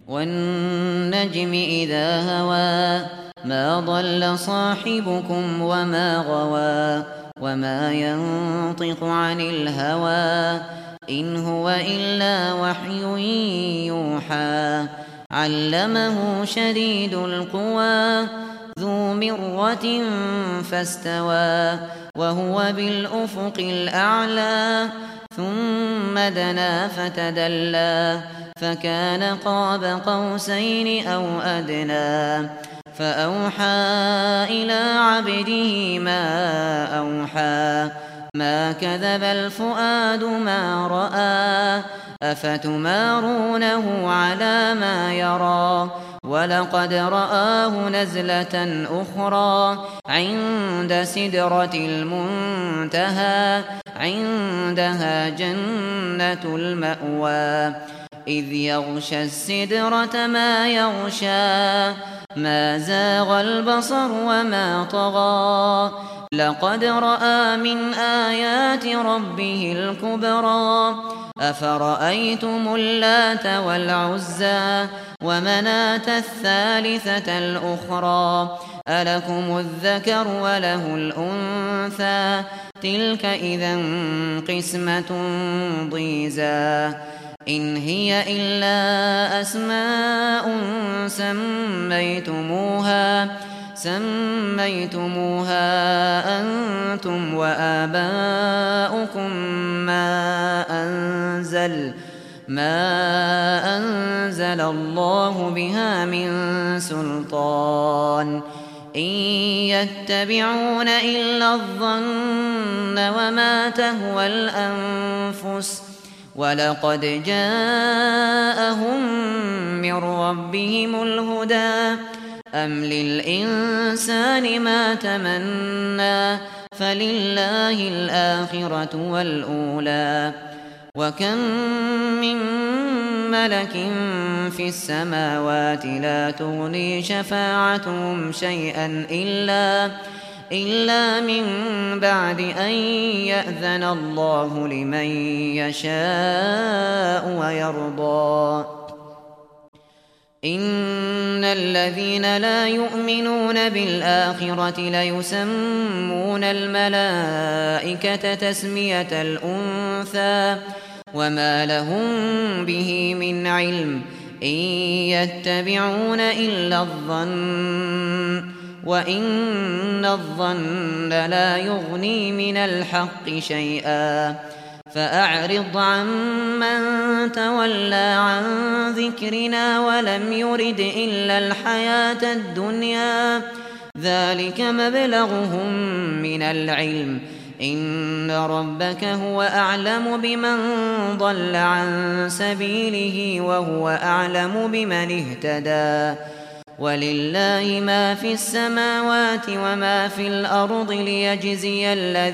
والنجم إذا هوى ما ضل صاحبكم وما غوى وما ينطق عن الهوى إن هو إلا وحي يوحى علمه شديد القوى ذو مرة فاستوى وهو بالأفق الأعلى ثم دنا فتدلى فكان قاب قوسين أو أدنى فأوحى إلى عبده ما أوحى ما كذب الفؤاد ما رأى أفتمارونه على ما يرى ولقد رآه نزلة أخرى عند سدرة المنتهى عندها جنة المأوى إذ يغشى السدرة ما يغشى ما زاغ البصر وما طغى لقد رأى من آيات ربه الكبرى أفرأيتم اللات والعزى ومناة الثالثة الأخرى ألكم الذكر وله الأنثى تلك إذا قسمة ضيزى إن هي إلا أسماء سميتموها أنتم وآباؤكم ما أنزل الله بها من سلطان إن يتبعون إلا الظن وما تهوى الأنفس ولقد جاءهم من ربهم الهدى أم للإنسان ما تمنى فلله الآخرة والأولى وكم من ملك في السماوات لا تغني شفاعتهم شيئا إلا من بعد أن يأذن الله لمن يشاء ويرضى إن الذين لا يؤمنون بالآخرة ليسمون الملائكة تسمية الأنثى وما لهم به من علم إن يتبعون إلا الظن وإن الظن لا يغني من الحق شيئا فأعرض عمن تولى عن ذكرنا ولم يرد إلا الحياة الدنيا ذلك مبلغهم من العلم إن ربك هو أعلم بمن ضل عن سبيله وهو أعلم بمن اهتدى ولله ما في السماوات وما في الأرض ليجزي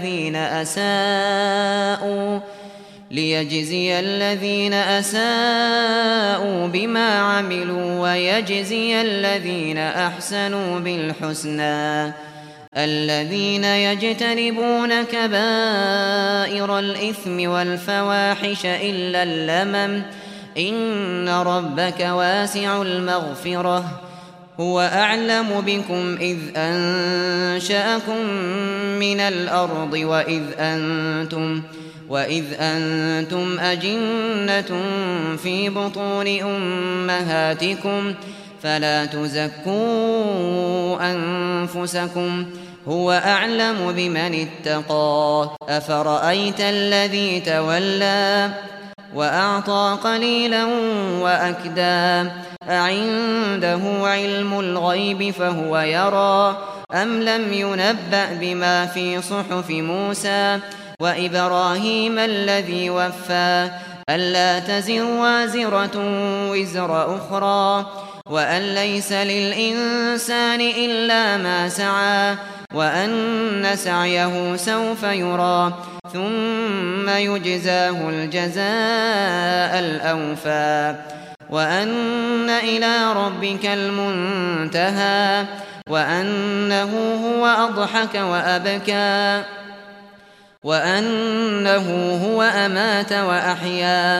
الذين أساءوا بما عملوا ويجزي الذين أحسنوا بالحسنى الذين يجتنبون كبائر الإثم والفواحش إلا اللمم إن ربك واسع المغفرة هو أعلم بكم إذ أنشأكم من الأرض وإذ أنتم أجنة في بطون أمهاتكم فلا تزكوا أنفسكم هو أعلم بمن اتقى أفرأيت الذي تولى وأعطى قليلا وأكدى أعنده علم الغيب فهو يرى أم لم ينبأ بما في صحف موسى وإبراهيم الذي وفى ألا تزر وازرة وزر أخرى وأن ليس للإنسان إلا ما سعى وأن سعيه سوف يرى ثم يجزاه الجزاء الأوفى وأن إلى ربك المنتهى وأنه هو أضحك وأبكى وأنه هو أمات وأحيا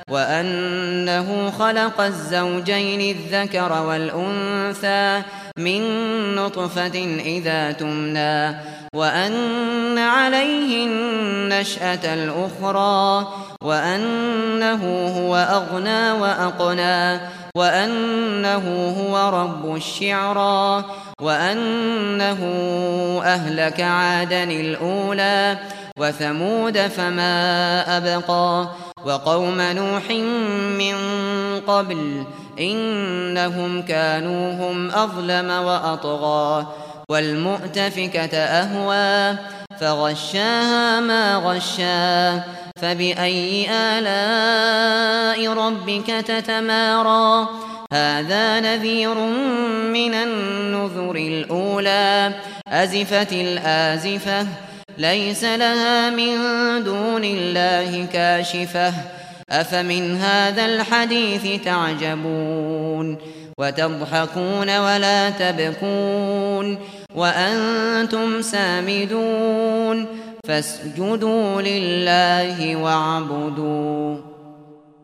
وأنه خلق الزوجين الذكر والأنثى من نطفة إذا تمنى وأن عليه النشأة الأخرى وأنه هو أغنى وأقنى وأنه هو رب الشعرى وأنه أهلك عادا الأولى وثمود فما أبقى وقوم نوح من قبل إنهم كانوا هم أظلم وأطغى والمؤتفكة أهوى فغشاها ما غشا فبأي آلاء ربك تتمارى هذا نذير من النذر الأولى أزفت الآزفة ليس لها من دون الله كاشفة أفمن هذا الحديث تعجبون وتضحكون ولا تبكون وأنتم سامدون فاسجدوا لله واعبدوا